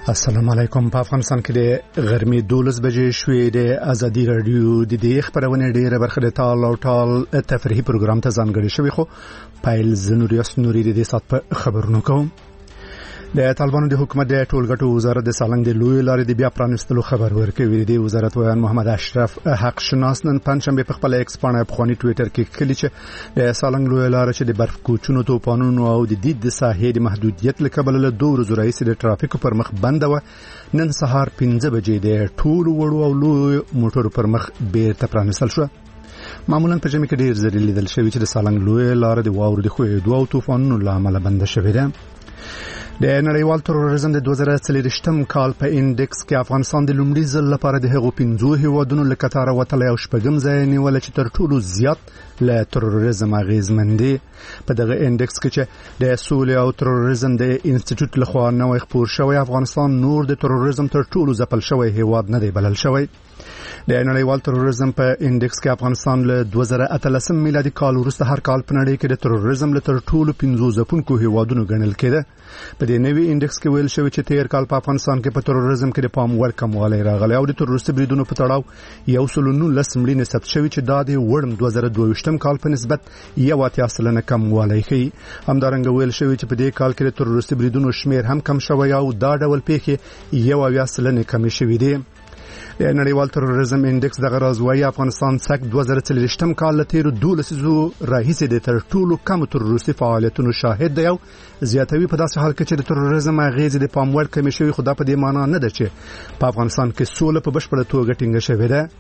السلام علیکم. په افغانستان کې د غرمې 12 بجې شوې د ازادي رادیو د دې خبرونه ډیره برخه د ټال او ټال تفریحي پروګرام ته ځانګړې شوې، خو پایل زنوریاس نوري د دې سات په خبرونو کوم. د طالبانو د حکومت د ټولګټو وزارت د سالنګ د لوی لارې د بیا پرانستلو خبر ورکوي. د وزارت ویان محمد اشرف حق شناس نن پنځشنبه په خپل ایکس باندې په خونی ټوئیټر کې کلی چې د سالنګ لوی لارې چې د برف کوچونو توپانونو او د دید ساحې د محدودیت لکبل له دوه ورځې رئیس د ټرافیکو پر مخ بند و. نن سهار 5 بجې د ټول وړو او لوی موټر پر مخ بیرته پرانستل شو. معمولا په جمع کې ډیر زری لیدل شوی چې د سالنګ لوی لارې د واورو د خوېدو او طوفانونو لامل بند شوی دی. د نړیوال تروریزم د 2023م کال په انډیکس کې افغانستان د لومړي ځل لپاره د هغو 15 هیوادونو له کتاره وتلی او شپږم ځای نیول چې تر ټولو زیات له تروریزم اغیزمن دي. په دغه انډیکس کې چې د سولې او تروریزم د انسټیټیوټ لخوا نوې خپور شوی، افغانستان نور د تروریزم تر ټولو ځپل شوی هیواد نه دی بلل شوی. د نړیوال تروریزم په انډیکس کې افغانستان له 2013 میلادي کال وروسته هر کال په نړۍ کې د تروریزم له تر ټولو 15 ځپونکو هیوادونو ګڼل کېده. په دې نوي انډیکس کې ویل شوی چې تیر کال په افغانستان کې په تروریزم کې د پام وړ کموالی راغلی او د تروریستي بریدونو په تړاو 119 مړینې ثبت شوي چې دا د وړم 2022م کال په نسبت 81% کموالی ښیي. همدارنګه ویل شوی چې په دې کال کې د تروریستي بریدونو شمیر هم کم شوی او دا ډول پیښې 81% کم شوي دي. د نړیوال تروریزم انډیکس دغه راز وايي افغانستان څخه 2023م کال له تیر 12 راهیسې د تر ټولو کم تروریستي فعالیتونو شاهد دی او زیاتوي په داسې حال کې چې د تروریزم اغیزې د پام وړ کمی شوی، خو دا په دې معنی نه ده چې په افغانستان کې سوله په بشپړه توګه ټینګه شوې ده.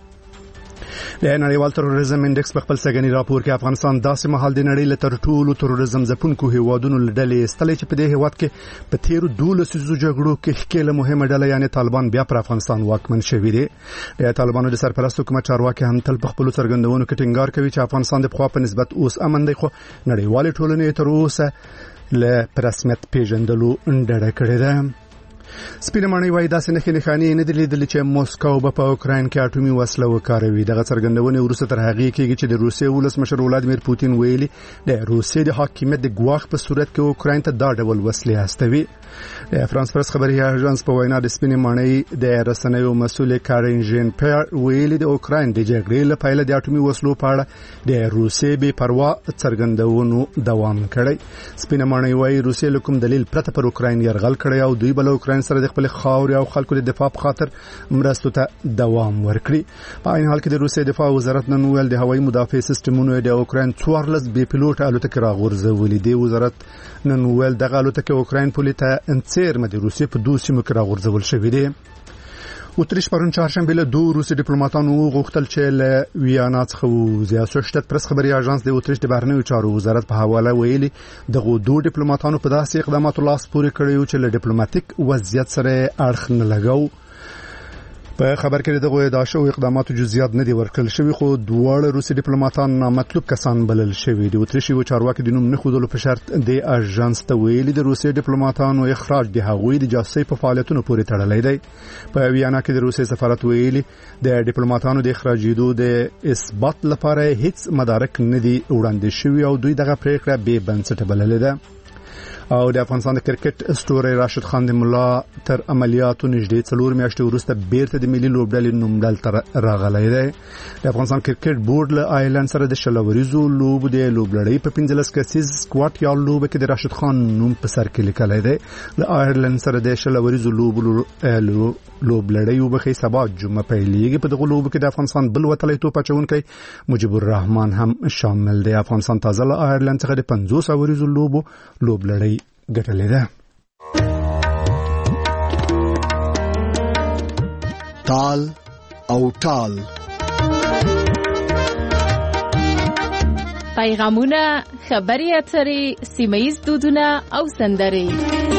د نړیوال تروریزم انډیکس په خپل سګنی راپور کې افغانستان داسې مهال د نړۍ له تر ټولو تروریزم ځپونکو هیوادونو له ډلې ایستلی چې په دې هیواد کې په تیرو 12 جګړو کې ښکېله مهمه ډله یعنی طالبان بیا پر افغانستان واکمن شوي دي. د طالبانو د سرپرست حکومت چارواکي هم تل په خپلو څرګندونو کې ټینګار کوي چې افغانستان د پخوا په نسبت اوس امن دی، خو نړیوالې ټولنې تر اوسه له رسمیت پیژندلو ډډه کړې ده. سپینمانی وایي داسې نښې نه دي لیدلې چې موسکو به په اوکراین کې اټومي وسله وکاروي. دغه څرګندونې وروسته تر هغې کېږي چې د روسیې ولسمشر ولادیمیر پوتین ویلي د روسیې د حاکمیت د ګواښ په صورت کې اوکراین ته دا ډول وسلې استوي. د فرانس پرس خبري اژانس په وینا د سپینمانی د رسنیو مسؤل کارین ژن پیر ویلي د اوکراین د جګړې له پیله د اټومي وسلو په اړه د روسیې بې پروا څرګندونو دوام کړی. سپینمانی وایي روسیې له کوم دلیل پرته پر اوکراین یرغل کړی او دوی بل اوکراین سره د خپل خاورې او خلکو د دفاع په خاطر مرستو ته دوام ورکړي. په عین حال کې د روسیې دفاع وزارت نن ویل د هوایي مدافع سیستمونو د اوکراین 14 بې پیلوټ الوتکې راغورځولې دي. وزارت نن ویل دغه الوتکې اوکراین پولې ته انڅیرمه د روسیې په 2 سیمو کې راغورځول شوې دي. اتریش پرون چهارشنبه له 2 روسي ډیپلوماټانو غوښتل چې له ویانا څخه وځي. اسوشتت پرس خبري اژانس د اتریش د بهرنیو چارو وزارت په حواله ویلي دغه 2 ډیپلوماټانو په داسې اقداماتو لاس پورې کړی چې له ډیپلوماټیک وضعیت سره اړخ نه لګاو. په خبر کې دغه ادعا شو اقداماتو جزئیات نه دي ورکړل شوی، خو دواړه روسي ډیپلوماټان نامطلوب کسان بلل شوی دي. اتریشي و چارواکي د نوم نه خودلو په شرط د اژانس ته ویلي د روسي ډیپلوماټانو اخراج د هغوی د جاسوسي په فعالیتونو پورې تړلی دی. په ویانا کې د روسي سفارت ویلي د ډیپلوماټانو د اخراجېدو د اثبات لپاره هیڅ مدارک نه دي وړاندې شوی او دوی دغه پریکړه بې بنسټه بللې ده. او د افغانستان د کرکټ اسطوره راشد خان د ملا تر عملیاتو نږدې 4 میاشتې وروسته بیرته د ملي لوبډلې نومډل تر راغلی دی. د افغانستان کرکټ بورډ له آیرلند سره د شلوریزو لوبو د لوبډلې په 15 کسیز سکواټ یا لوب کې د راشد خان نوم په سر کې لیکلی دی. له آیرلند سره د شلوریزو لوبډلې وبخي سبا جمعه پیلېږي. په دغه لوب کې د افغانستان بل وتلی توپ اچونکی مجيب الرحمن هم شامل دی. افغانستان تازه له آیرلند څخه د 50 اوریزو لوبډلې ګټلې ده. ټال او ټال پیغامونه، خبري اترې، سیمه‌ییز دودونه او سندرې.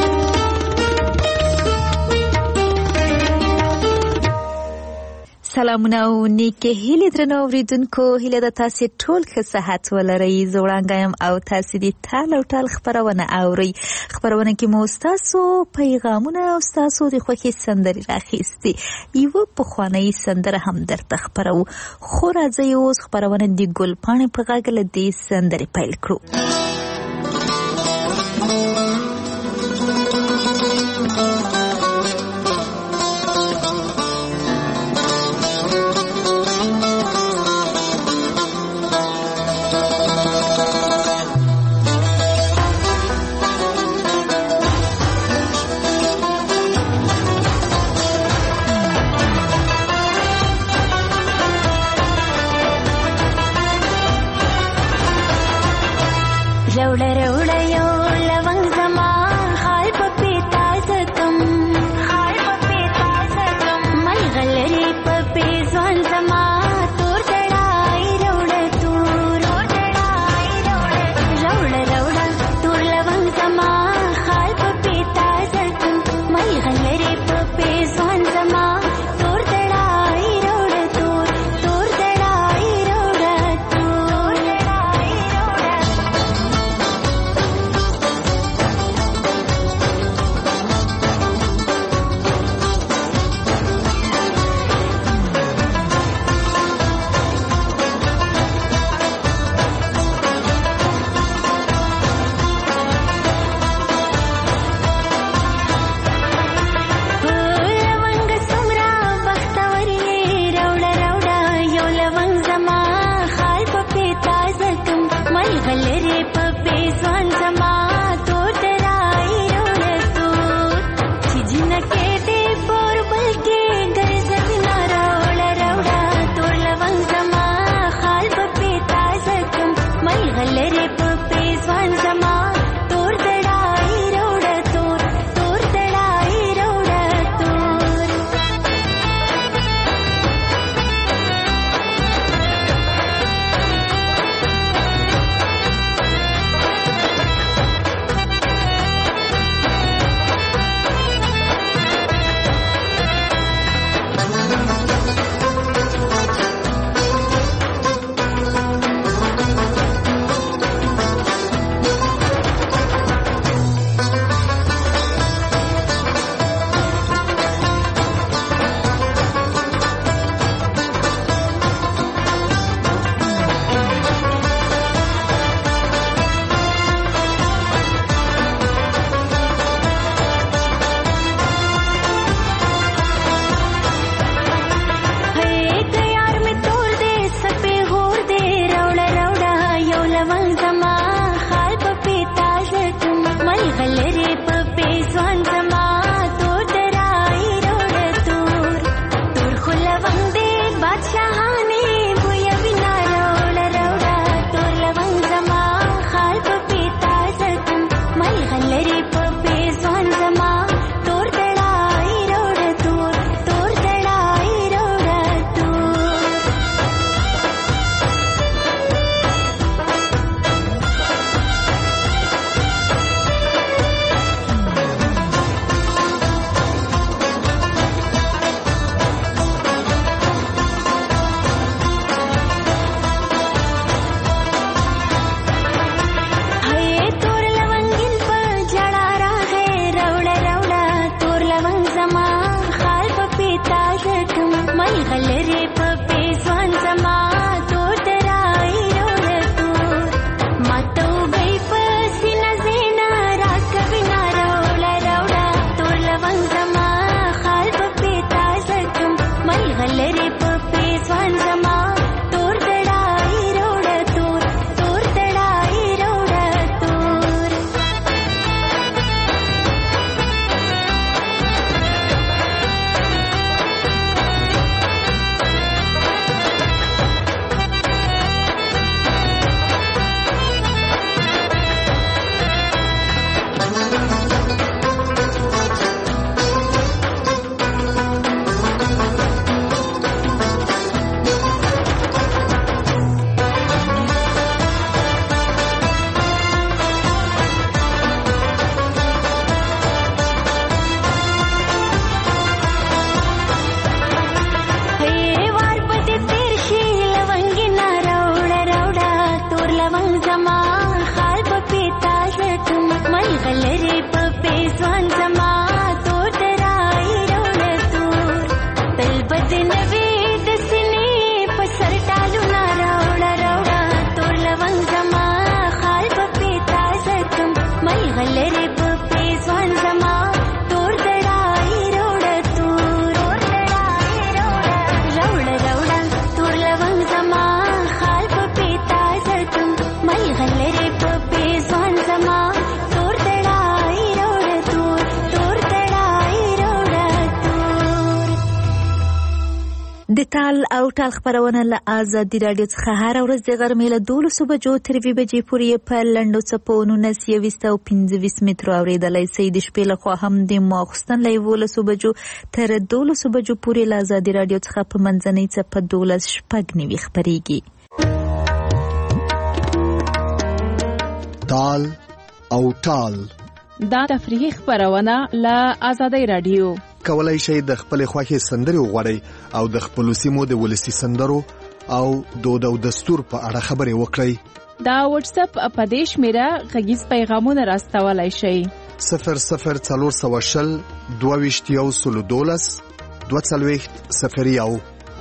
سلامونه او نیکه هیله درنو اوریدونکو، هیله د تاسو ټول ښه صحت ولرئ. زوړانګایم او تاسو د ټال او ټال خبرونه اورئ. خبرونه کې مو تاسو پیغامونه او تاسو د خوښي سندرې راخېستي. یو په خواني سندره هم درته خبرو. خو راځي اوس خبرونه د ګلپاڼې په غاګل د سندرې پیل کړو. تال او ټال خبرونه له آزادي رادیو څخه هر ورځ د غرمې له 12 بجو تر 2 بجې پورې په لنډو څپو 19 او 25 مترو اورېدلای شئ. د شپې لخوا هم د ماخوستن له 11 بجو تر 12 بجو پورې له آزادي رادیو څخه په منځنۍ څپه 12 شپږ نوي خبرېږي. تال او ټال دا تفریحي خبرونه له آزادي رادیو. کولای شئ د خپل خوښي سندري وغواړئ او د خپل سیمو د ولسی سندرو او دود او دستور په اړه خبرې وکړئ. دا واتس اپ په دې شمیره غږیز پیغامونه راستولای شئ. 00420 22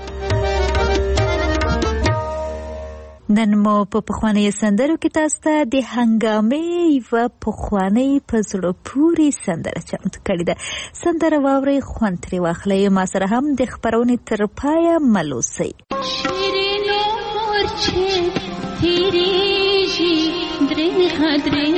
نن مو په پخواني سندرو کې تاسو ته د هنګامې و پخواني په زړه پورې سندره چمتو کړې ده. سندره واورئ، خوند ترې واخلئ، ما سره هم د خبرونې تر پایه مل اوسئ. شیرینو مورچې تیریږي درې خدرې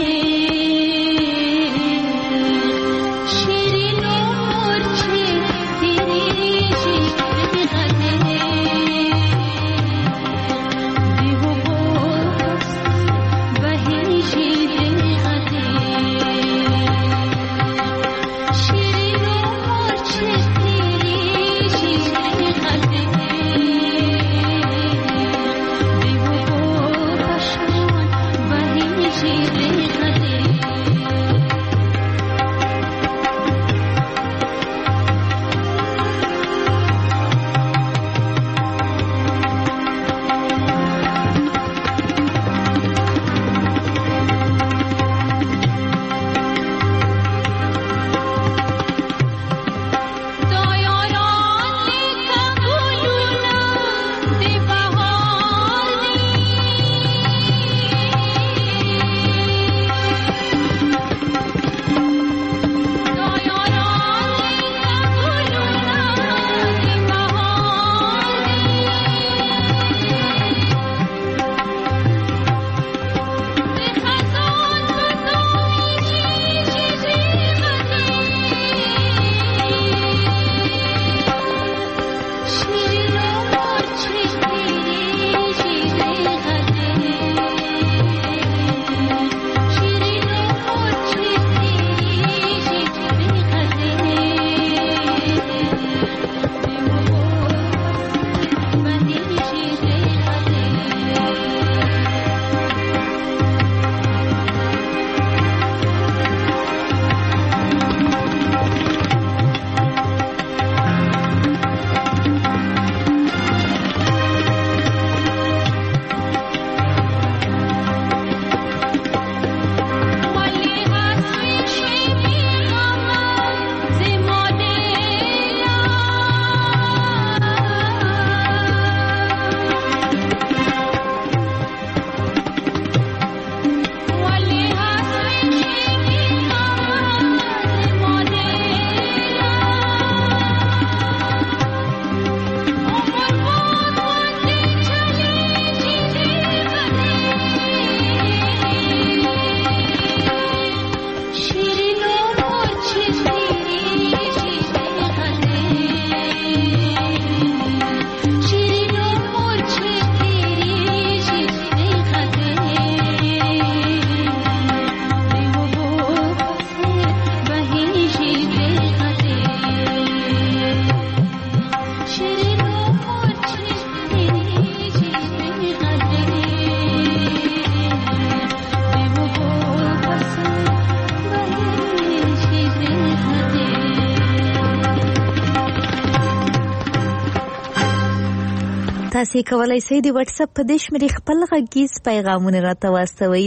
تاسو کولای شئ د واتس اپ په دې شمیرې خپل غږیز پیغامونه راته واستوئ.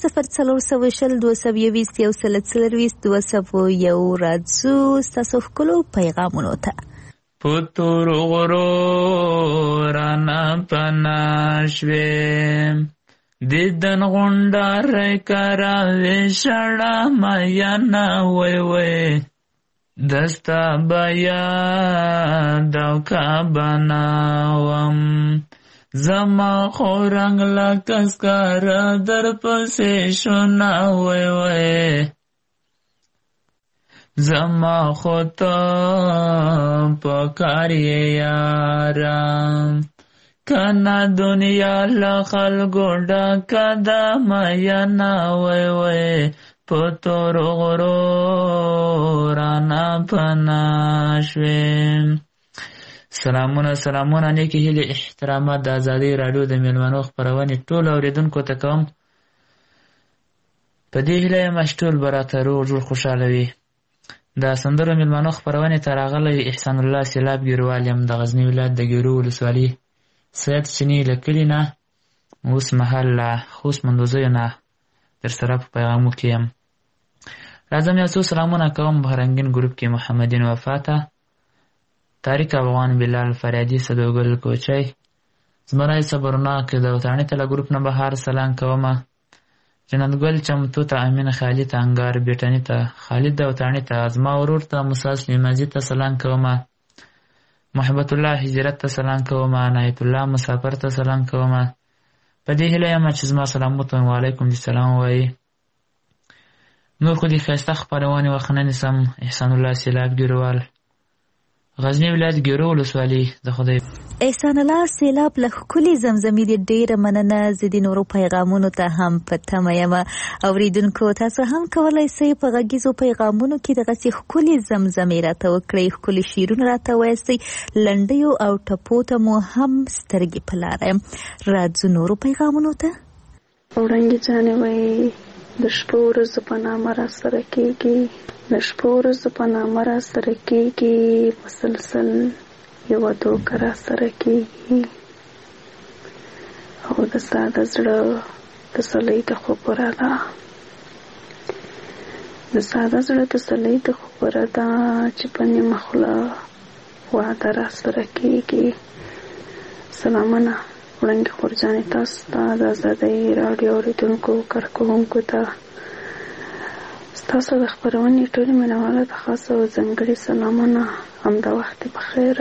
00420 راځو ستاسو ښکلو پیغامونو ته. پتور غرو رانا پناشویم دیدن غندار کراوی شڑا مایانا وی وی دستا بیا دوکا بناوم زما خورنگ لکسکار در پسی شنا وی وی زما خود پکاری یارم کنا دنیا لخلقو ډکه ده مینا وی وی پتور غرو رانا پنا شویم. سلامونه نیکی هیلی احترامات د ازادي راډیو د میلمنو خپرونې ټول اوریدونکو ته کوم. په دې هیله یم چې ټول به راته روغ جوړ خوشحاله وي. د سندرو میلمنو خپرونې ته راغلی احسان الله سیلاب ګیروال یم د غزني ولایت د ګیرو ولسوالي سید چیني له کلي نه اوس مهال له خوست مندوزیو نه در سره په پیغامو کې یم. راځم یو څو سلامونه کوم په رنګین ګروپ کې محمدین وفاته، طارق افغان، بلال فریادي، صدوګل کوچی، زمرای صبرناک د وطاني تله ګروپ نه بهار سلام کومه، جنتګل چمتو ته، امین خالد ته، انګار بیټنی ته، خالد د وطاني ته، ازما ورور ته، موسی سلیمازي ته سلام کومه، محبت الله هجرت ته سلام کومه، عنایت الله مسافر ته سلام کومه. په دې هیله یم چې زما سلام وته وعلیکم السلام وایي. نور خو دې ښایسته خپرونې وخت نه نیسم. احسان الله سیلاب ګیروال، غزنی ولایت ګیرو ولسوالي. د خدای احسان الله سیلاب له ښکلي زمزمې دې ډېره مننه. زه د نورو پیغامونو ته هم په تمه یم. اورېدونکو تاسو هم کولی سئ په غږیزو پیغامونو کې دغسې ښکلي زمزمې راته وکړئ، ښکلي شعرونه راته وایاستئ، لنډیو او ټپو ته مو هم سترګې په لاره یم. راځو نورو پیغامونو ته. وړانګې جانې وایي د شپو ورځو په نامه را سره کېږي، د شپو ورځو په نامه را سره کېږي، مسلسل یوه دوکه را سره کېږي، او د ساده زړه تسلۍ د خبره ده، د ساده زړه تسلۍ د خبره ده چې په نیمه خوله واده را سره کېږي. سلامونه وړانګې خورجانې تاسو ته، د ازادۍ راډیو اورېدونکو کارکوونکو ته، ستاسو د خپرونې ټولې مینوالو ته خاص او ځانګړي سلامونه. همدا وخت بخیر.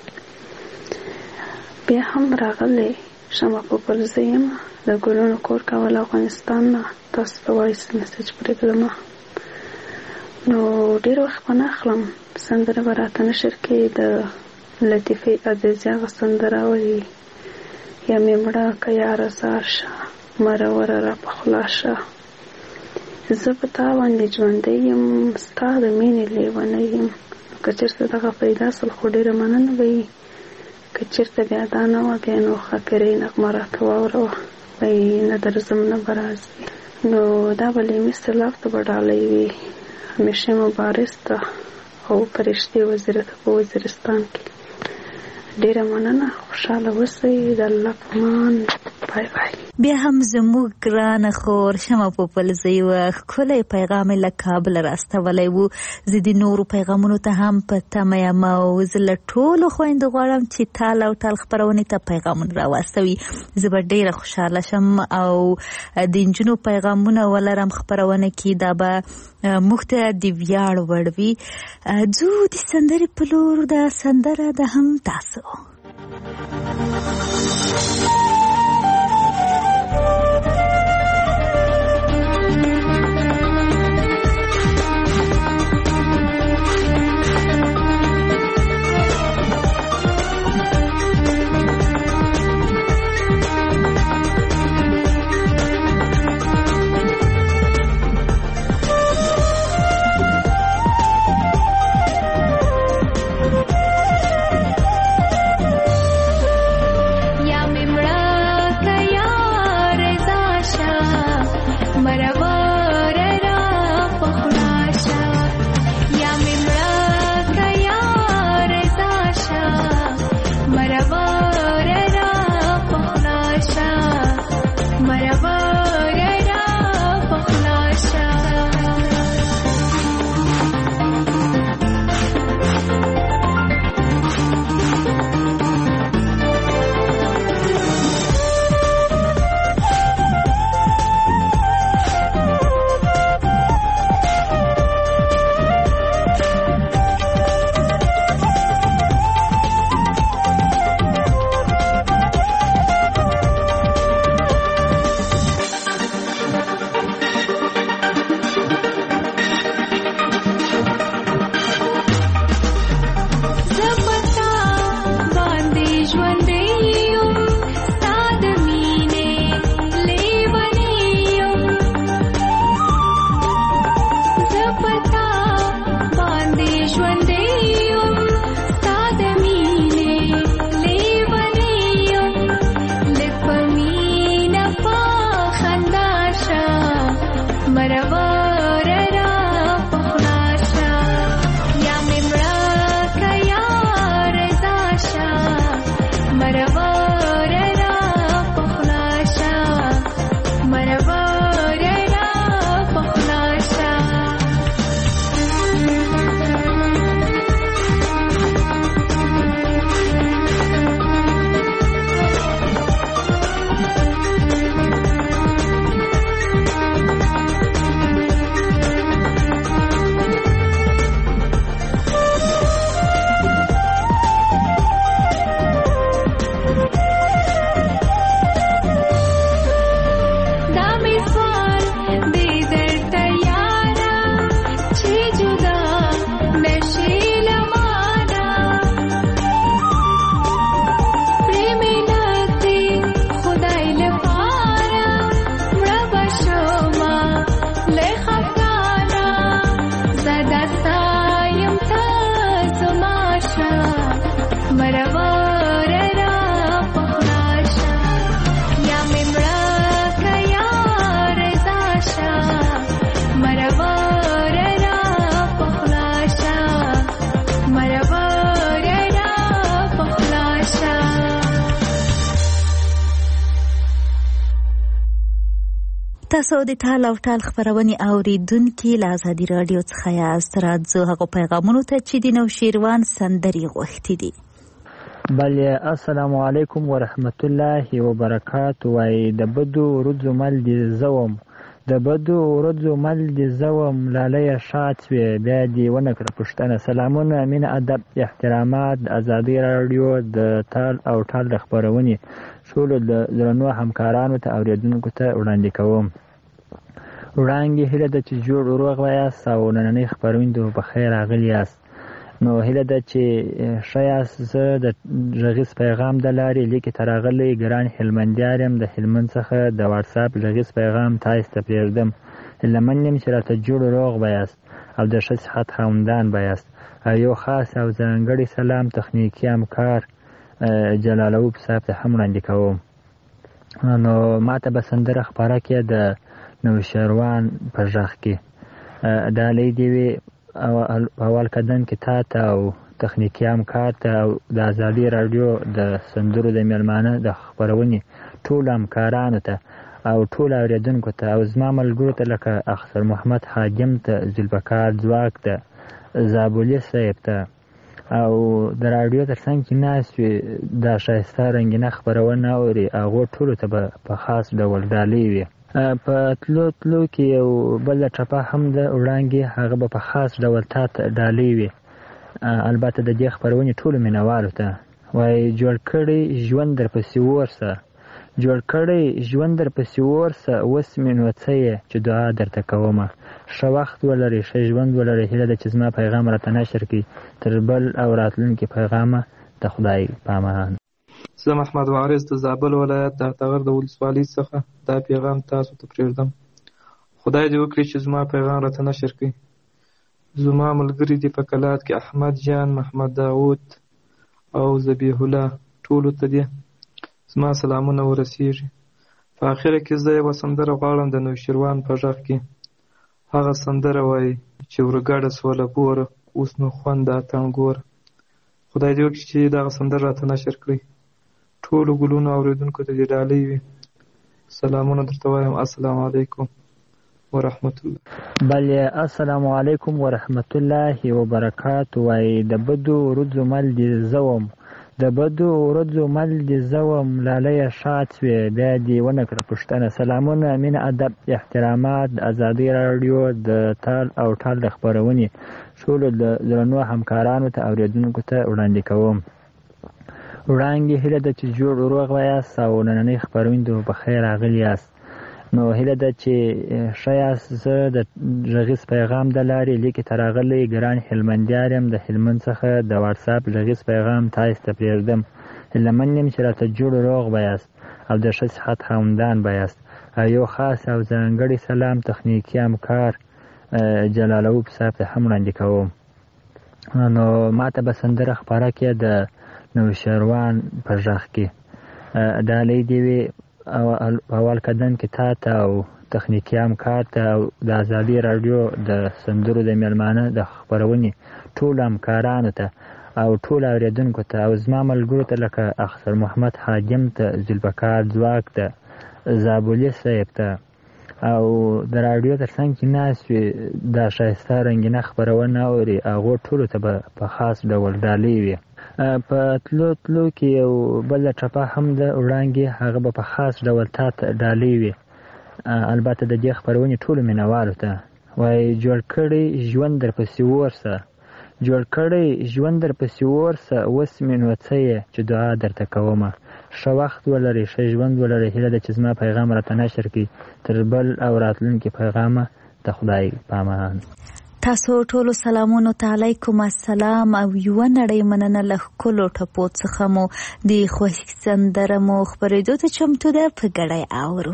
بیا هم راغلی شمه پوپل زه یم د ګلونو کور کول افغانستان نه. تاسو ته وایس میسج پرېږدمه. نو ډېر وخت به نه اخلم. سندره به راته نشر کې د لطیفې عزیزي هغه سندره وایي یا مې مړه که یاره زار شه مروره را په خوله شه. زه په تا باندې ژوندی یم، ستا د مینې لیونی یم. که چېرته دغه پیدا سل خو ډېره مننه به وي. که چېرته بیا دا نه وه بیا نو خاطرې نغمه راته واوروه وایي نه درځم نه به راځي. نو دا به لیمي سیلاب ته به ډالۍ وي، همیشه مبارز ته او فرشتې وزیره ته په وزیرستان کې. ډېره مننه، خوشحاله اوسئ، د الله په امان. بای بای. بیا هم زموږ ګرانه خور شمه پوپل زه یوه ښکلی پیغام یې له کابله راستولی و. زه د نورو پیغامونو ته هم په تمه یم او زه له ټولو خویندو غواړم چې تال او ټال خپرونې ته پیغامونه راواستوي. زه به ډېره خوشحاله شم او د نجونو پیغامونه ولرم خپرونه کې. دا به موږ ته د ویاړ وړ وي. ځو د سندرې په لور. د سندره د هم تاسو یا مې مړه تاسو د ټال او ټال خبرونه اوریدونکو له ازادي رادیو څخه یاست. راځو هغه پیغامونو ته چې د نوشیروان سندري غوښتي دي. بله السلام علیکم ورحمت الله وبرکاته. وای د بدو ورځو مل دي زوم د بدو ورځو مل دي زوم لاله شات وی بیا دی ونه کړ پښتنه. سلامونه مين ادب احترامات ازادي رادیو د ټال او ټال خبرونه ټول د درنو همکارانو ته اوریدونکو ته وړاندې کوم. وړاندې هله د چې جوړ روغ وایاست او نننۍ خبرونه په خیر راغلی یاست. نو هله د چې شایاس زه د غږیز پیغام د لارې لیکي تراغلی ګران هلمندیارم د هلمند څخه د واتس اپ غږیز پیغام تاسو ته پریږدم. لمنیم چې راته جوړ روغ وایاست او د ښه صحت خاوندان وایاست. یو خاص او ځانګړی سلام تخنیکی همکار جلالوب صاحب ته هم وړاندې کوم. نو ماته به سندره خپاره کې د نوشیروان په غږ کې دا لیدي وي اول قدم کې تا او تخنیکی همکار ته او د ازادي رادیو د سندرو د میلمانه د خبرونې ټول همکارانو ته او ټول اوریدونکو ته او زما ملګرو ته لکه اخسر محمد حاکم ته ذوالبقار ځواک ته زابولي صاحب ته او د رادیو ترڅنګ کې ناست وي دا ښایسته رنګینه خبرونه اوري هغو ټولو ته به په خاص ډول ډالۍ وي. په تلو کې یو بل ټپه هم د وړاندې هغه به په خاص ډول تا ته ډالۍ وي. البته د دې خبرونې ټولو مینوالو ته وایي جوړ کړی ژوند درپسې ورسه جوړ کړی ژوند درپسې ورسه اوس مې نو څه یې چې دعا درته کومه. ښه وخت ولرئ ښه ژوند ولرئ. هیله ده چې زما پیغام راته نشر کړي تر بل او راتلونکي پیغامه د خدای پامان. زه محمد وارث د زابل ولایت د تغر د ولسوالۍ څخه دا پیغام تاسو ته پرېږدم. خدای دې وکړي چې زما پیغام راته نشر کړي. زما ملګري دي په کلات کې احمد جان محمد داود او ذبیح الله ټولو ته دي زما سلامونه ورسیږي. په اخره کې زه یوه سندره غواړم د نوشیروان په غږ کې. هغه سندره وایي چې ورګډه سوله بوره اوس نو خوند د اتڼ ګوره. خدای دې وکړي چې دغه سندره راته نشر کړي. ټولو ګلونو اوریدونکو ته دې ډالۍ وي. سلامونه درته وایم. السلام علیکم ورحمت الله. بله السلام علیکم ورحمت الله وبرکاته. وای د بدو ورځو مل دي زوم د بدو ورځو مل دي زوم لاله شات وی بیا دی ونه کړ پښتنه. سلامونه مين ادب احترامات ازادي رادیو د ټال او ټال خبرونه ټول د درنو همکارانو ته اوریدونکو ته وړاندې کوم. وړاندې هله د چې جوړ روغ وایاست او نننۍ خبرونه په خیر راغلی یاست. نو هله ده چې شایاس زه د غږیز پیغام د لارې لیکي تراغلی ګران هلمندیارم د هلمند څخه د واتس اپ غږیز پیغام تاسو ته پرېږدم. لمنیم چې راته جوړ روغ وایاست او د ښه صحت خاوندان وایاست. یو خاص او ځانګړی سلام تخنیکی همکار جلالوب صاحب ته هم وړاندې کوم. نو ماته به سندره خپاره کې د نوشیروان په غږ کې دا لیدي وي اول قدم کې تا او تخنیکی همکار ته او د ازادي رادیو د سندرو د میلمانه د خبرونې ټول همکارانو ته او ټول اوریدونکو ته او زما ملګرو ته لکه اخسر محمد حاکم ته ذوالبقار ځواک ته زابولي صاحب ته او د رادیو ترڅنګ کې ناست وي دا ښایسته رنګینه خبرونه اوري هغو ټولو ته به په خاص ډول ډالۍ وي. په تلو کې یو بل ټپه هم د وړاندې هغه به په خاص ډول تا ته ډالۍ وي. البته د دې خبرونې ټولو مینوالو ته وایي جوړ کړی ژوند درپسې ورسه جوړ کړی ژوند درپسې ورسه اوس مې نو څه یې چې دعا درته کومه. ښه وخت ولرئ ښه ژوند ولرئ. هیله ده چې زما پیغام راته نشر کړي تر بل او راتلونکي پیغامه د خدای پامان. تاسو ټولو سلامونو ته علیکم السلام او یو نړۍ مننه له ښکلو ټپو څخه مو د خوښ سندره مو خپرېدو ته چمتو ده په ګډه اورو.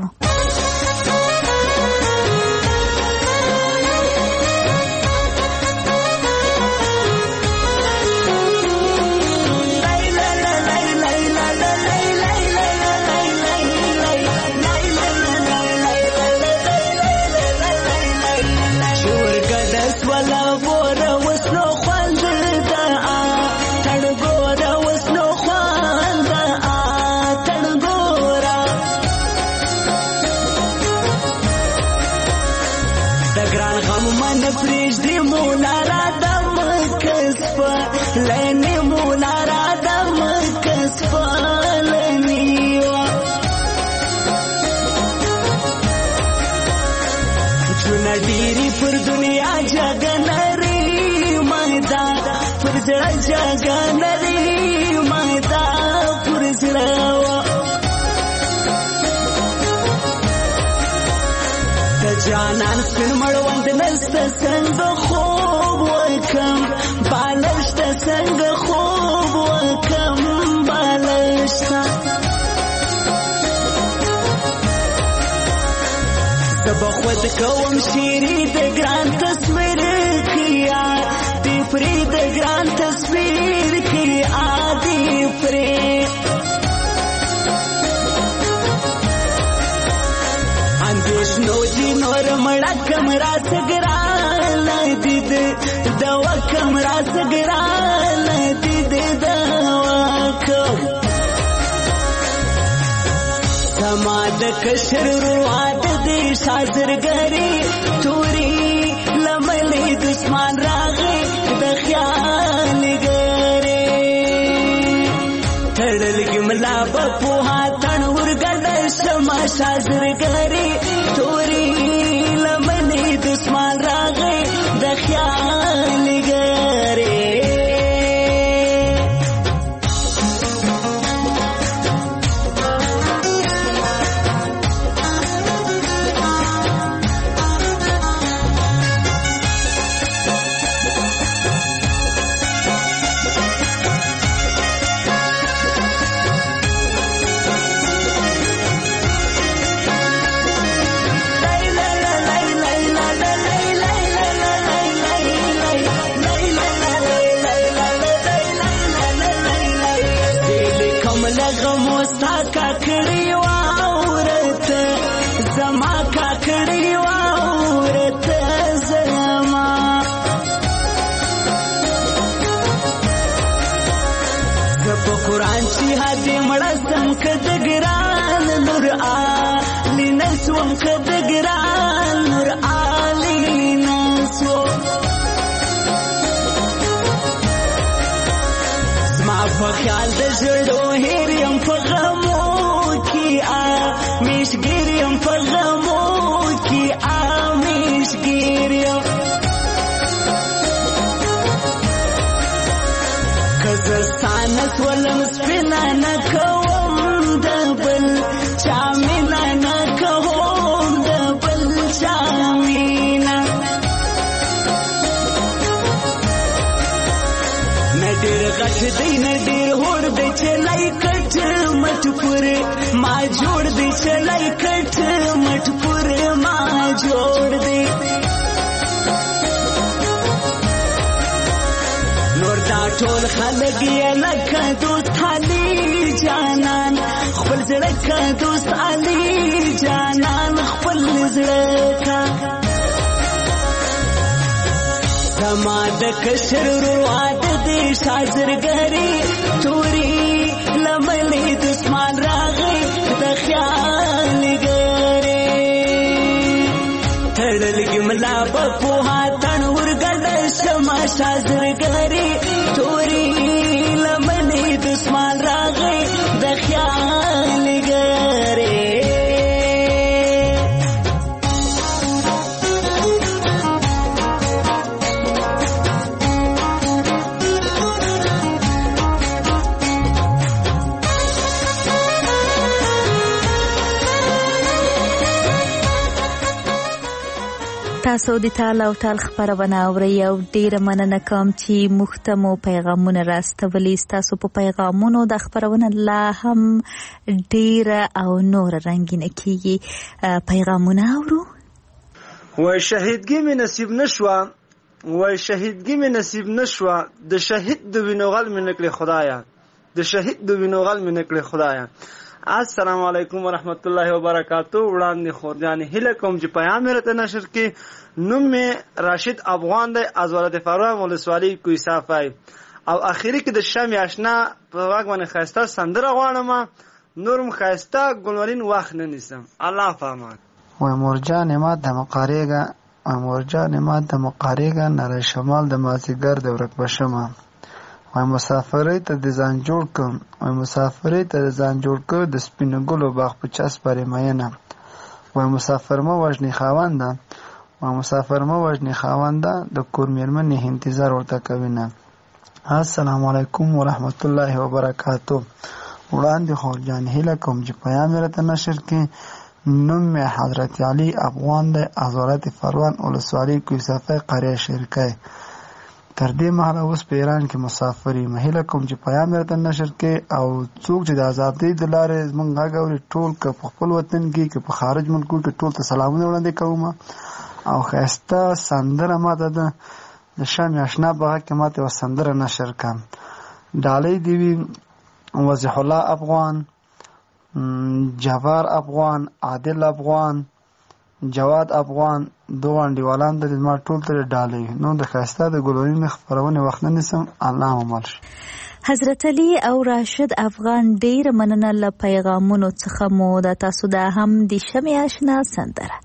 ډېری پر دنیا جګه نری مدا پر زړه جګه نری مدا پر زړه د جانان سپین مړوند نسته څنګه خوب وکم بالشته څنګه خوب وکم بالشته بخود کوم شیری د ګران تصویر کیا دی پری د ګران تصویر کیا دی پری اندیش نو دی نور مړه کمرا سګران دید دوا کمرا سګران دید دوا کوم سما د کشر رواد دی شازرګری توري لملې دشمن راغې د خیال ګره تړل ګملا په هاتن ورګل شما شازرګری توري لملې دشمن راغې د خیال ګره قرآن چی هدی مړسم کد ګران نور علی نسوم کد ګران نور علی نسو زما په خیال د زړو هریم په غمو کې میشګریم په غمو کې میشګریم زستانت ولم سپینا نکوم دبل چامینا نکوم دبل چامینا ندیر غټ دی ندیر هوړ دی چلای کټ مټ پورې ما جوړ دی چلای کټ مټ پورې ما جوړ دی نور دا ټول خلک یې لکه دوست علي جانان خپل زړه کا دوست علي جانان خپل زړه کا زما د کشر رواد دې شازرګری توري لملې دشمن راغې د خیال ګره تړل ګملا په هاتن ورګل شما شازرګری توري لمنې دشمن راغې د خیال ګره تاسو د ټال او ټال خبرونه اورئ او ډیره مننه کوم چې موږ ته مو پیغامونه راستولي. تاسو په پیغامونو د خبرونه لا هم ډیره او نور رنگینه کیږي. پیغامونه اورو. وای شهیدګي مې نصیب نشوه، وای شهیدګي مې نصیب نشوه، د شهید د وینو غل مې نکړې خدایا، د شهید د وینو غل مې نکړې خدایا. السلام علیکم ورحمت الله وبرکاتہ. وړاندې خورجانې هیله کوم چې پیغام راته نشر کې. نوم مې راشد افغان دی از ولایت فراه ولسوالۍ کوی صافای او اخیری کې د شمع آشنا په واګ باندې خاسته سندره غواړم، نورم خاسته ګلورین وخت نه نیسم. الله فامان. وای مورجان ما د مقاریګه، وای مورجان ما د مقاریګه نری شمال د مازیګر د ورک بشمه. وای مسافرۍ ته د ځان جوړ کوم، وای مسافرۍ ته د ځان جوړ کو د سپینو ګلو باغ په چس پرې مینه. وای مسافر مو وژنې خاونده، مسافر مو وجني خاونده د کور میرمنې انتظار ورته کوي نه. السلام علیکم ورحمت الله وبرکاتو. وړاندې خو جان هیله کوم چې پیام راته نشر کې. نوم مې حضرت علي افغان دی از ولایت فروان ولسوالۍ کوهستان قریه شرکۍ. تر دې مهاله اوس په ایران کې مسافر یم. هیله کوم چې پیام راته نشر کې او څوک چې د ازادۍ د لارې زموږ غږ اوري ټول که په خپل وطن کې که په خارج ملکو کې ټول ته سلامونه وړاندې کوم او ښایسته سندره ماته د شمع اشنا په غږ کې ماته یوه سندره نشر کړم. ډالۍ دې وي وضیح الله افغان، جبار افغان، عادل افغان، جواد افغان، دوه انډیوالان د زما ټول ته ډالۍ. نو د ښایسته د ګلونې خپرونې وخت نه نیسم. الله مو مل شي. حضرت علي او راشد افغان ډیر مننه له پیغامونو څخه مو د تاسو د هم د شمع اشنا سندره.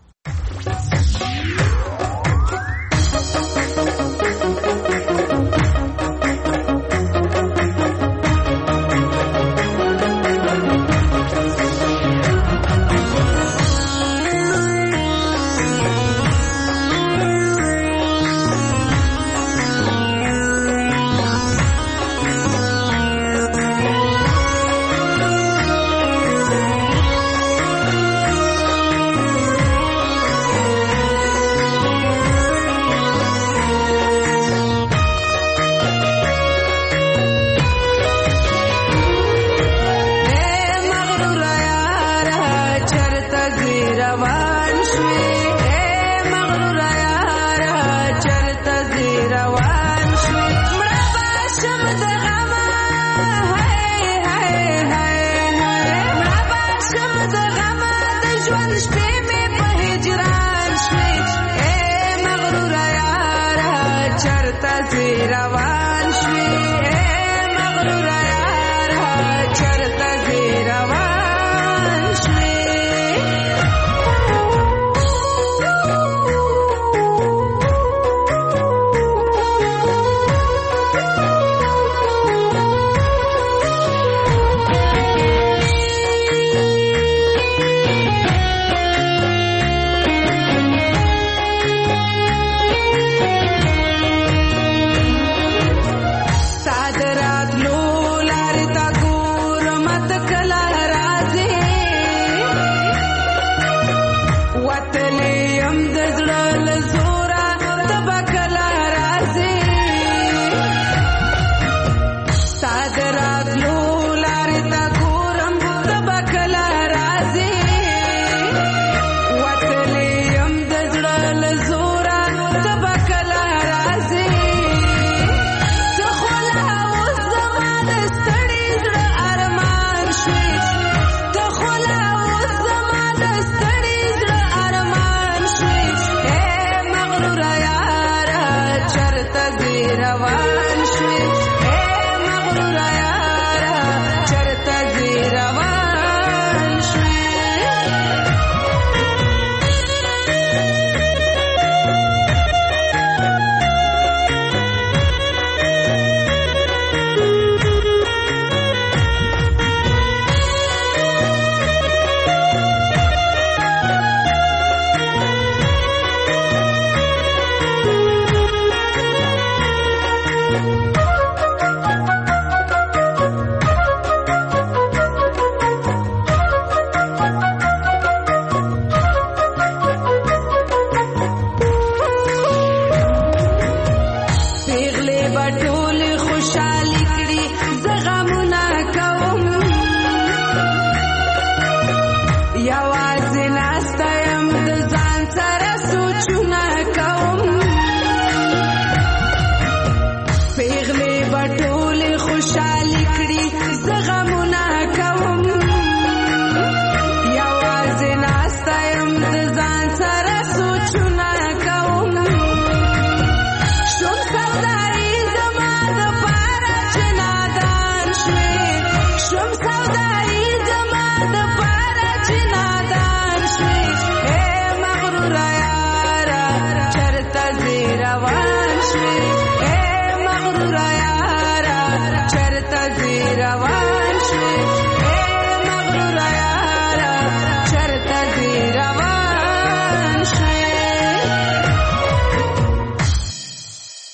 شم سودای زما د پاره چې نادان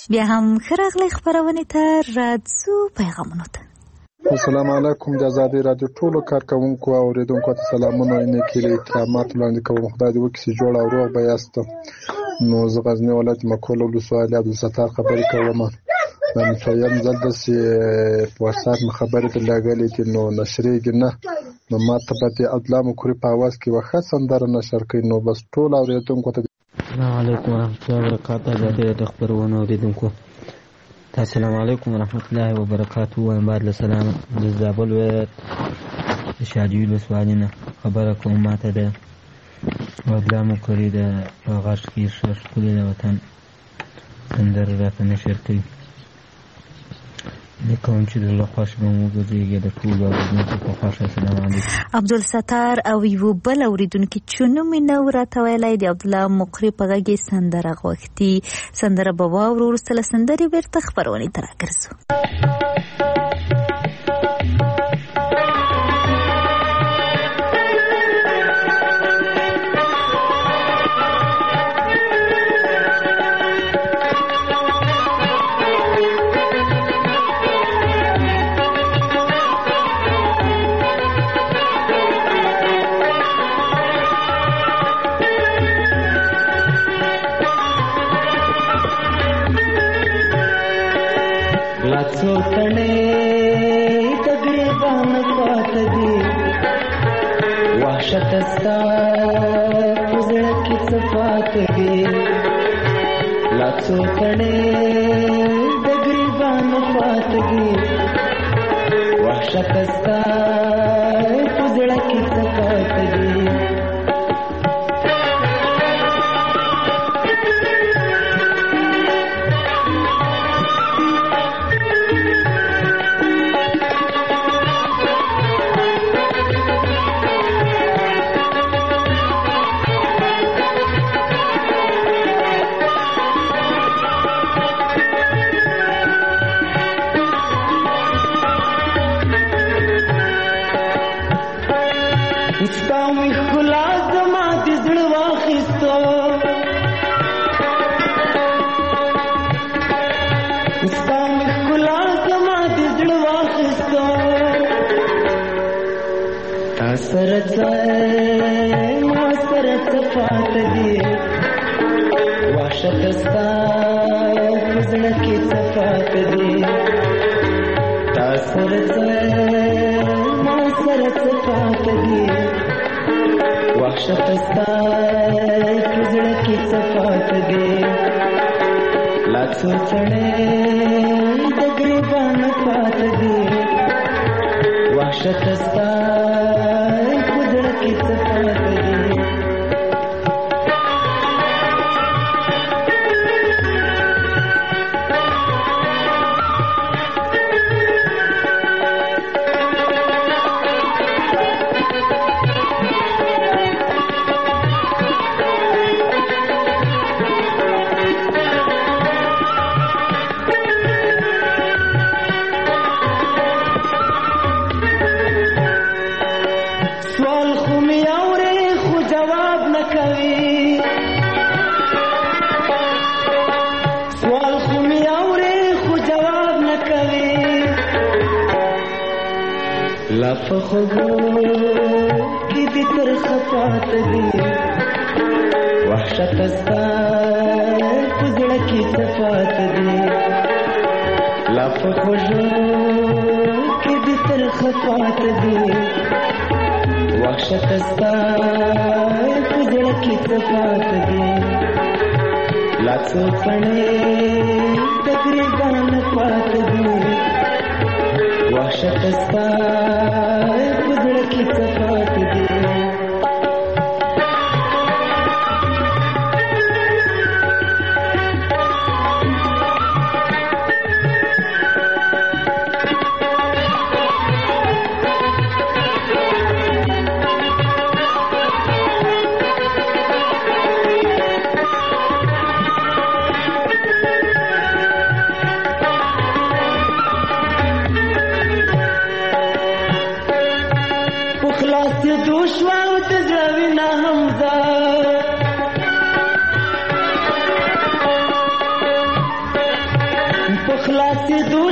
بیا هم ښه راغلی خپرونې ته راځو پیغامونو ته. السلام علیکم. د آزادۍ رادیو ټولو کارکوونکو او اوریدونکو ته سلامونه او نیکې احترامات وړاندې کوم. خدای دې وکړي چې جوړ او روغ به یاست. نو زه غزنی ولایت مکول ولسوالۍ عبدالستار خبرې کوم. نن څویم ځل داسې په واتساپ مې خبرې درلېږلې دي نو نشرېږي نه. نو ما ته به د عبدالله مکوري په اواز کې یوه ښه سندره نشر کړي. نو بس ټول اورېدونکو ته السلام علیکم ورحمت الله وبرکاته. آزادۍ رادیو خپرونو اوریدونکو ته السلام علیکم ورحمت الله وبرکاته. وایم بعد له سلام د زابل ولایت د شاجوی ولسوالۍ نه خبره کوم. ما ته د عبدالله مکوري د په غږ کې ښه ښکلې د وطن سندره راته نشر کوي. کوم چې د الله خوښ به مو وګرځېږي د ټولو اورېدونکو په خوښه. السلام علیکم. عبدالستار او یو بل اورېدونکي چې نوم یې نه و راته ویلی د عبدالله مقري په غږ یې سندره غوښتي. سندره به واورو. وروسته له سندرې بېرته خپرونې ته راګرځو. شتستا پزړه کې صفات دي لاڅو کړي د ګریبانو پات دي وحشتستا پزړه کې صفات دي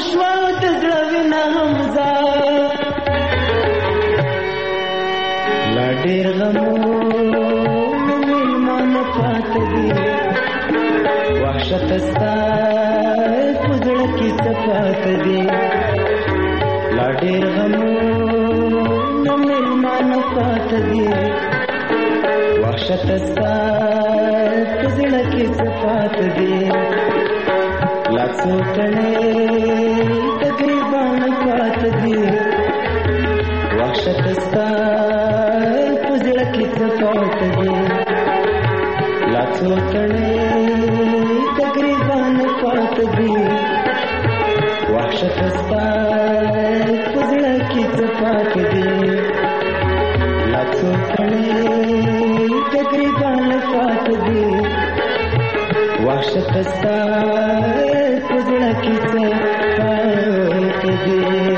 شوا د زړه وینا همزه لا ډېر غمونه میلمانه پاته دي وحشت ستا په زړه کې څه پاته دي لا ډېر غمونه میلمانه پاته دي وحشت ستا په زړه کې څه پاته دي لا څو کڼې د ګریبان پاته دي وحشت ستا په زړه کې څه پاته دي لا څو کڼې د ګریبان پاته دي وحشت ستا په زړه کې څه پاته دي لا څو کڼې د ګریبان پاته دي وحشت ستا په زړه کې څه پاته دي.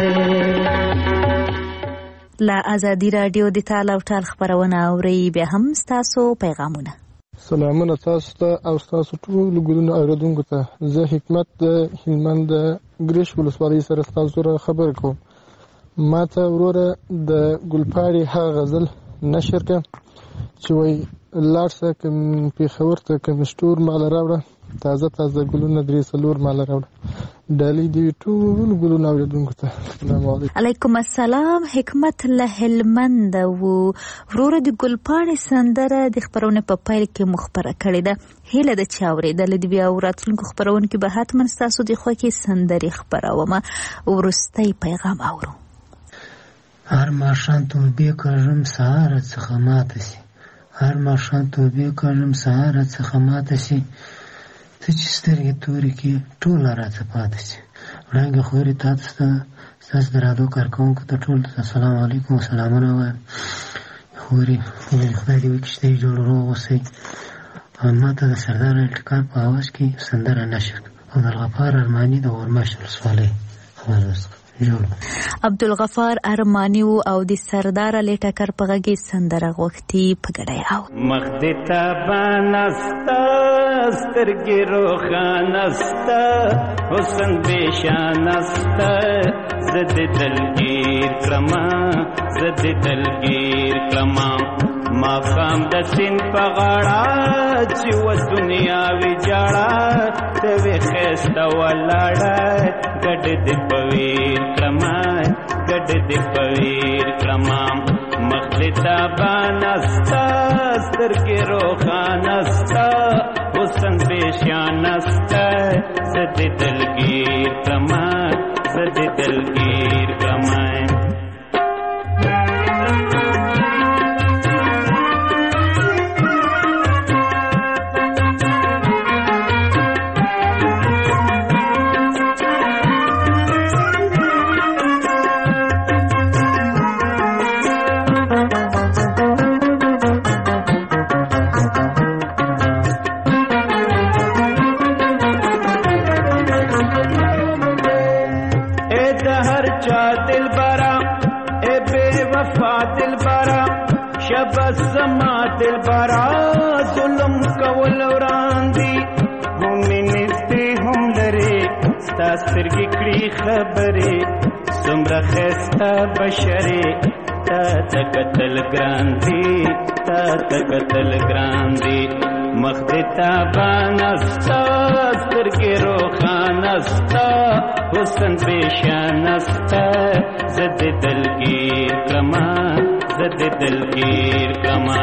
لا ازادي رادیو د تال او ټال خبرونه اوري بیا هم ستاسو پیغامونه. سلامونه تاسو ته او تاسو ټول ګلونه اوریدونکو ته. زه حکمت د هلمند د ګریش ولسوالۍ سره تاسو سره خبرې کوم. ما ته وروره د ګلپاړي هغه غزل نشر کړه چې وایي لاړ شه پېښور ته کمیسټور مال راوړه تازه تازه ګلونه 3-4 مال راوړه. ډالۍ دی ټول ګلونه اوریدونکو ته. السلام علیکم. علیکم السلام. حکمت له هلمند وروره د ګلپاڼې سندره د خبرونه په پیل کې مخبره کړې ده. هیله د چا اورېدل دي بیا راتلونکو خبرونه کې به حتما ستاسو د خوښې سندرې خبرومه. وروستی پیغام اورو. هر ماښام توبې کوم سهار څخه ماته سي هر ماښام توبې کوم سهار څخه ماته سي ته چې سترګې تورې کې ټول راته پاتې سي وړانګې خورې تاسو ته ستاسو د رادیو کارکوونکو ته ټول السلام علیکم سلامونه وایم. خورې خدای دې وکړي چې ته جوړ روغ اوسئ. ما ته د سردار الټکار په اواز کې سندره نشر عبدالغفار ارماني د ورماش ولسوالۍ خبر رسک عبدالغفار ارمانی او د سردار علی ټکر په غږی سندره غوښتي په ګډه او مخدتا بانستا سترګې روخانستا حسن بشانستا زد دلگیر کرما زد دلگیر کرما ما خام د سین په غاړه چې و دنیا وی جاړه ته وې خسته ولاړه ګډ دې پویر کرما ګډ دې پویر کرما مخلتا بانستا سترګې روخانستا حسن بشانستا زد دلگیر کرما زد دلگیر کرما زما دل برا ظلم کول وراندي هم نږدې هم لري ستا سترګې کړي خبرې څومره ښایسته بشرې تا ته کتل ګران دي تا ته کتل ګران دي مخ دې تابانه ستا سترګې روښانه ستا حسن بېشانه ستا زه دې دلګیر کړمه زه دې دلګیر کړمه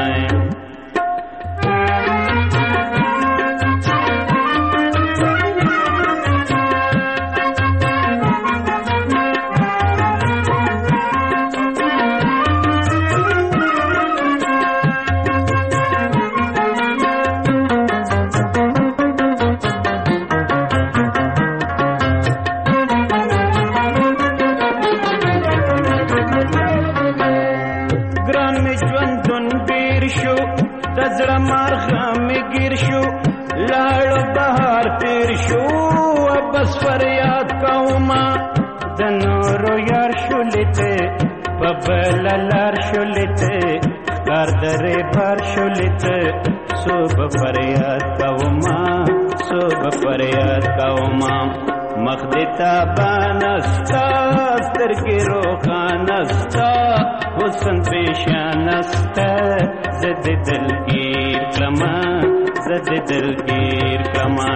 بللار شولته کار درې بار شولته صوب فریاد کوما صوب فریاد کوما مخ دې تابانستا سترګې روښانستا حسن پیشانستا زه دې دلګیر کړمه زه دې دلګیر کړمه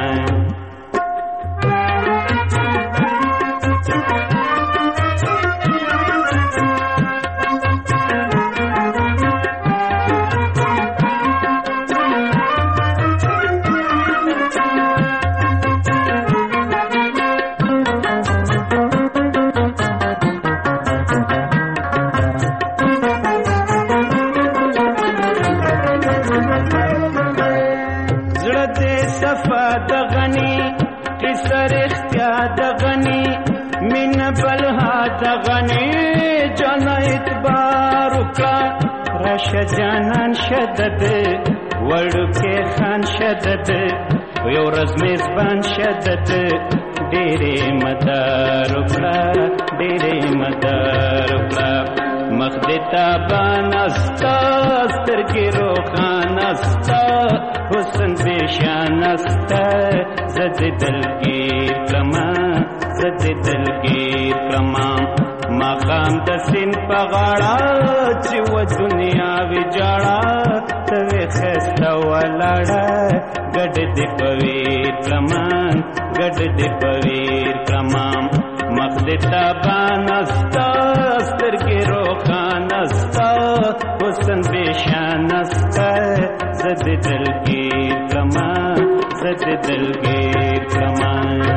جانان شدد وړوکی خان شدد یو ورځ میزبان شدد ډېرې مدار وکړه ډېرې مدار وکړه مخ دې تابانه ستا سترګې روښانه ستا حسن بېشانه ستا زه دې دلګیر کړمه زه دې دلګیر کړمه ماښام د سیند په غاړه چې و دنیا ویجاړه ته وې ښایسته ولاړه ګډ دې په ویر کړمه ګډ دې په ویر کړمه مخ دې تابانه ستا سترګې روښانه ستا حسن بېشانه ستا زه دې دلګیر کړمه زه دې دلګیر کړمه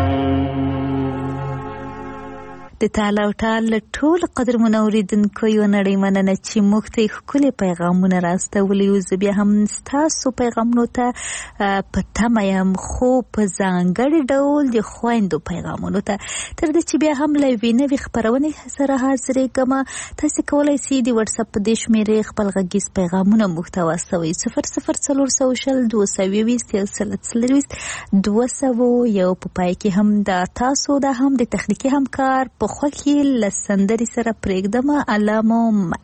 د تال او ټال ټول قدرمنو اوریدونکو یو نړۍ مننه چې موږ ته ښکلي پیغامونه راستولي یو. زه بیا هم ستاسو پیغامونو ته په تمه یم، خو په ځانګړي ډول د خویندو پیغامونو ته. تر دې چې بیا هم له یوې نوې خپرونې سره حاضرېږم، تاسې کولی سئ د وټساپ په دې شمېرې خپل غږیز پیغامونه موږ ته واستوئ 004021 یو په پای کې هم د تاسو دا هم د تخنیکي همکار په خوښي له سندرې سره پرېږدم علامو مل.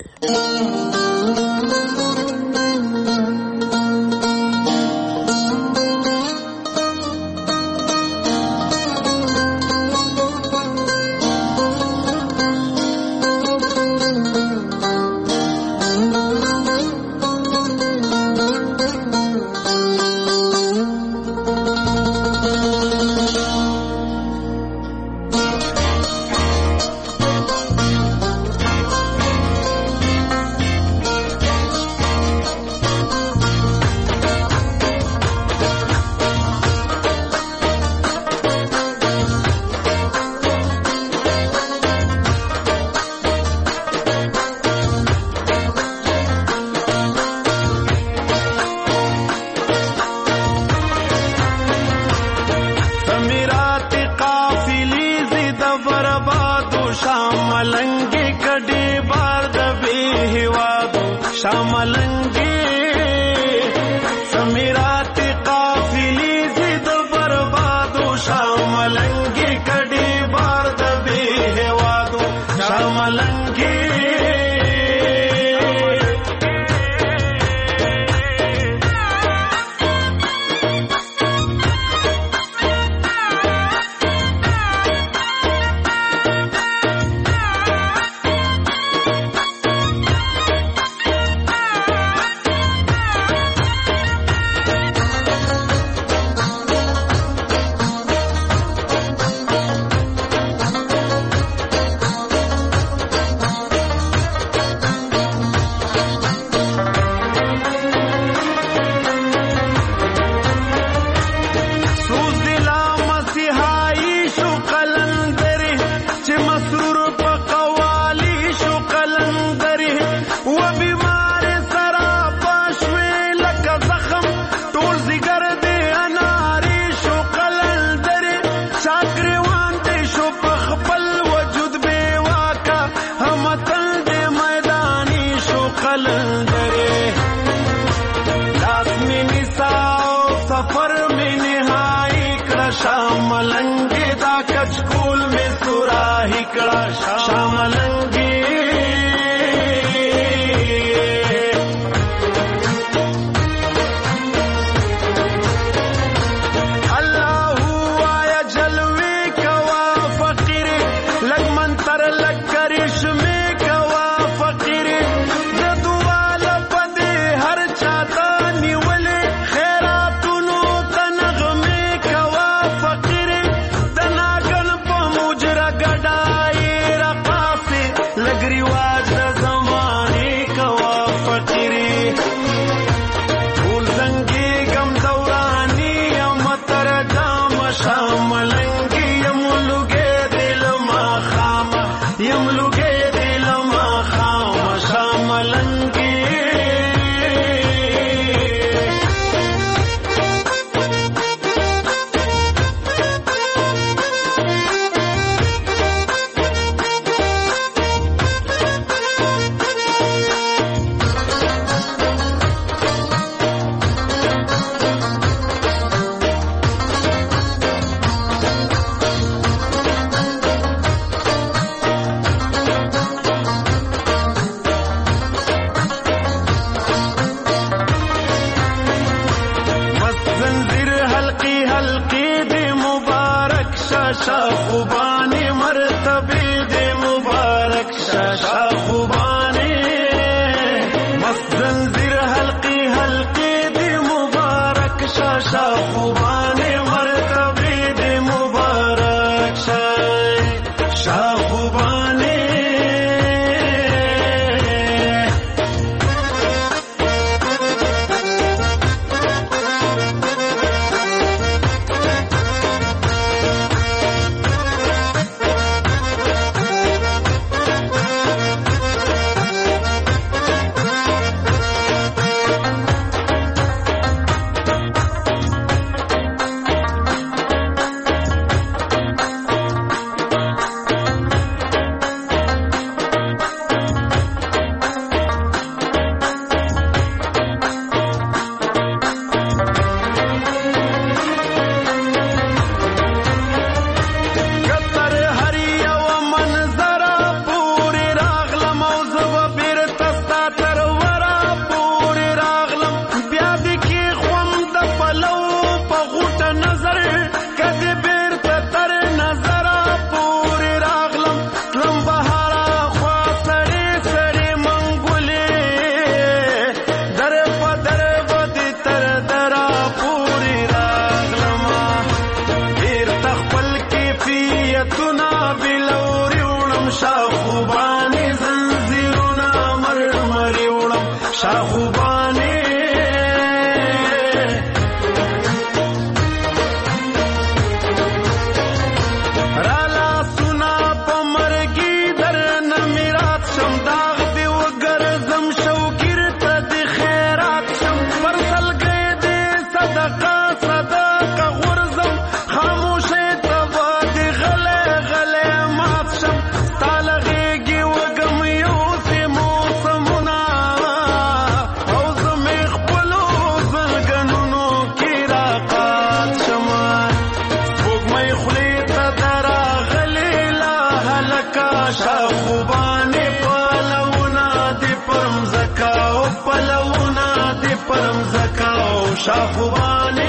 شاهوانه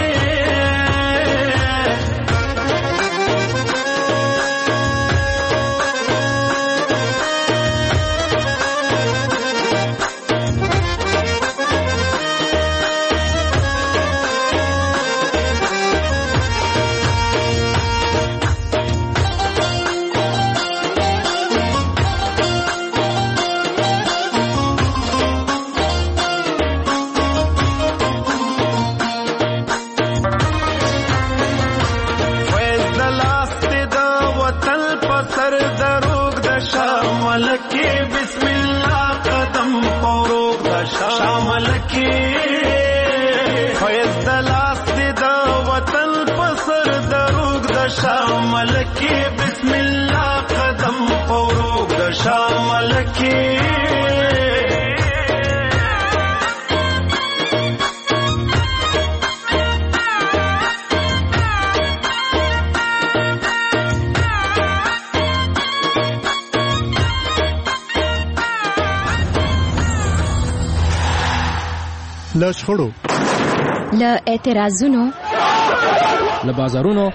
له شخړو، له اعتراضونو، له بازارونو،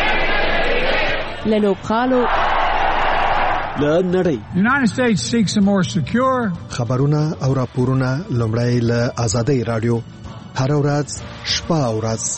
له لوبغالو، له نړۍ. United States seeks a more secure. خبرونه او راپورونه لومړی له آزادۍ رادیو هر ورځ شپه او ورځ.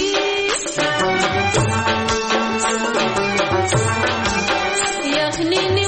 Nini